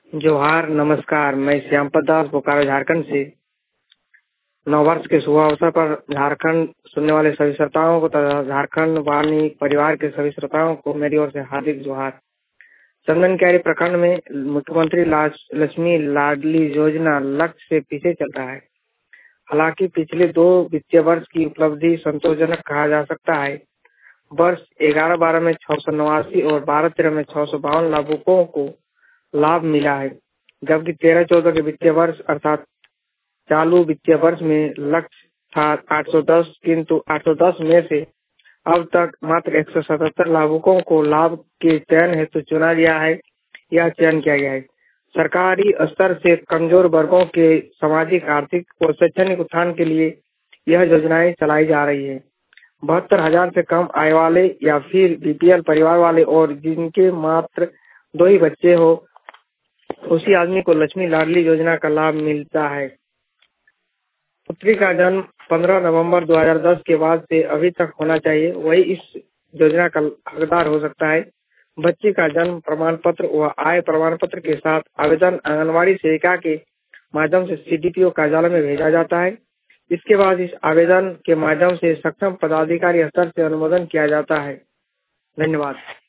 जोहार नमस्कार। मैं श्यामपद दास बोकारो झारखंड से नववर्ष के शुभ अवसर पर झारखंड सुनने वाले सभी श्रोताओं को तथा झारखंड वाणी परिवार के सभी श्रोताओं को मेरी ओर से हार्दिक जोहार। चंदनकियारी प्रखंड में मुख्यमंत्री लक्ष्मी लाडली योजना लक्ष्य से पीछे चल रहा है। हालांकि पिछले 2 वित्तीय वर्ष की उपलब्धि संतोषजनक कहा जा सकता है। वर्ष 11-12 में 689 और 12-13 में 652 लाभुकों को लाभ मिला है, जबकि 13-14 के वित्तीय वर्ष अर्थात चालू वित्तीय वर्ष में लक्ष्य था 810, किंतु 810 में से अब तक मात्र 177 लाभुकों को लाभ के चयन हेतु चुना गया है या चयन किया गया है। सरकारी स्तर से कमजोर वर्गों के सामाजिक, आर्थिक और शैक्षणिक उत्थान के लिए यह योजनाएं चलाई जा रही है। 72,000 से कम आय वाले या फिर बीपीएल परिवार वाले और जिनके मात्र 2 ही बच्चे हो, उसी आदमी को लक्ष्मी लाडली योजना का लाभ मिलता है। पुत्री का जन्म 15 नवंबर 2010 के बाद से अभी तक होना चाहिए, वही इस योजना का हकदार हो सकता है। बच्ची का जन्म प्रमाण पत्र व आय प्रमाण पत्र के साथ आवेदन आंगनवाड़ी सेविका के माध्यम से सीडीपीओ कार्यालय में भेजा जाता है। इसके बाद इस आवेदन के माध्यम से सक्षम पदाधिकारी स्तर से अनुमोदन किया जाता है। धन्यवाद।